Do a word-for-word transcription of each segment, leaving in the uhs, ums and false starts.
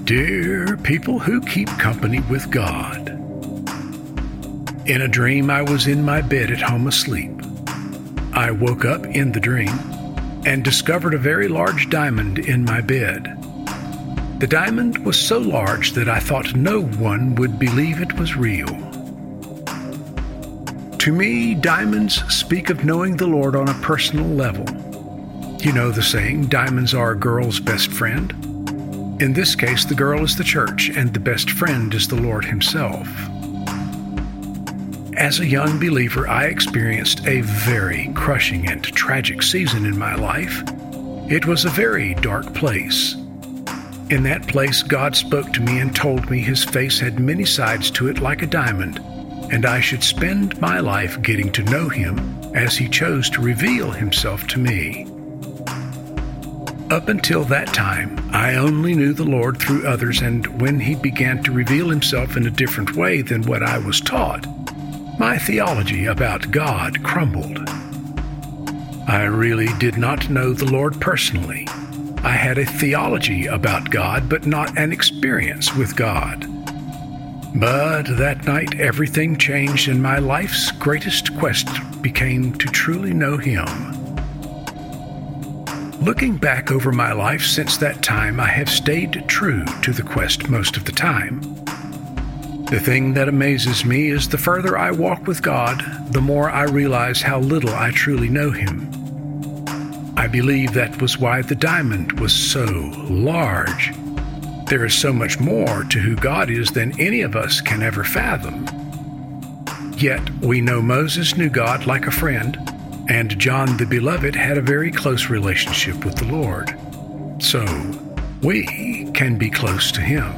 Dear people who keep company with God, in a dream I was in my bed at home asleep. I woke up in the dream and discovered a very large diamond in my bed. The diamond was so large that I thought no one would believe it was real. To me, diamonds speak of knowing the Lord on a personal level. You know the saying, diamonds are a girl's best friend. In this case, the girl is the church, and the best friend is the Lord Himself. As a young believer, I experienced a very crushing and tragic season in my life. It was a very dark place. In that place, God spoke to me and told me His face had many sides to it like a diamond, and I should spend my life getting to know Him as He chose to reveal Himself to me. Up until that time, I only knew the Lord through others, and when He began to reveal Himself in a different way than what I was taught, my theology about God crumbled. I really did not know the Lord personally. I had a theology about God, but not an experience with God. But that night, everything changed, and my life's greatest quest became to truly know Him. Looking back over my life since that time, I have stayed true to the quest most of the time. The thing that amazes me is the further I walk with God, the more I realize how little I truly know Him. I believe that was why the diamond was so large. There is so much more to who God is than any of us can ever fathom. Yet we know Moses knew God like a friend, and John the Beloved had a very close relationship with the Lord. So we can be close to Him.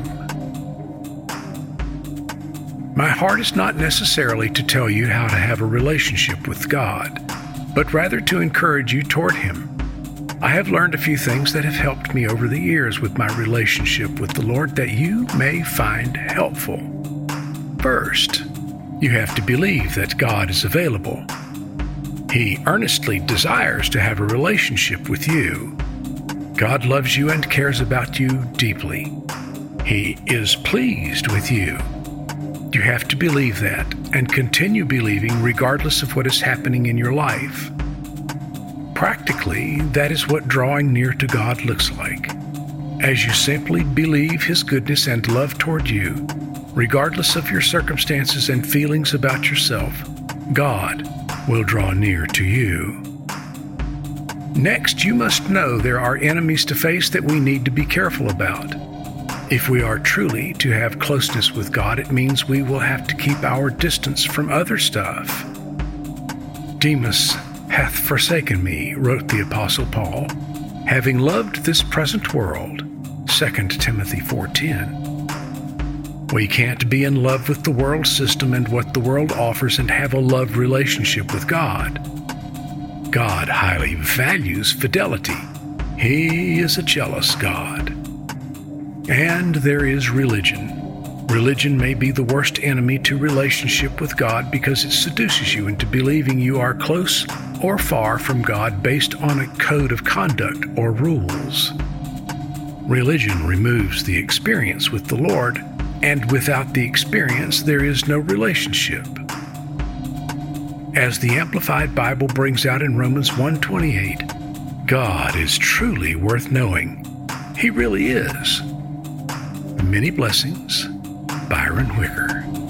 My heart is not necessarily to tell you how to have a relationship with God, but rather to encourage you toward Him. I have learned a few things that have helped me over the years with my relationship with the Lord that you may find helpful. First, you have to believe that God is available. He earnestly desires to have a relationship with you. God loves you and cares about you deeply. He is pleased with you. You have to believe that and continue believing regardless of what is happening in your life. Practically, that is what drawing near to God looks like. As you simply believe His goodness and love toward you, regardless of your circumstances and feelings about yourself, God will draw near to you. Next, you must know there are enemies to face that we need to be careful about. If we are truly to have closeness with God, it means we will have to keep our distance from other stuff. Demas hath forsaken me, wrote the Apostle Paul, having loved this present world, Second Timothy four ten. We can't be in love with the world system and what the world offers and have a love relationship with God. God highly values fidelity. He is a jealous God. And there is religion. Religion may be the worst enemy to relationship with God because it seduces you into believing you are close or far from God based on a code of conduct or rules. Religion removes the experience with the Lord, and without the experience, there is no relationship. As the Amplified Bible brings out in Romans one twenty-eight, God is truly worth knowing. He really is. Many blessings, Byron Wicker.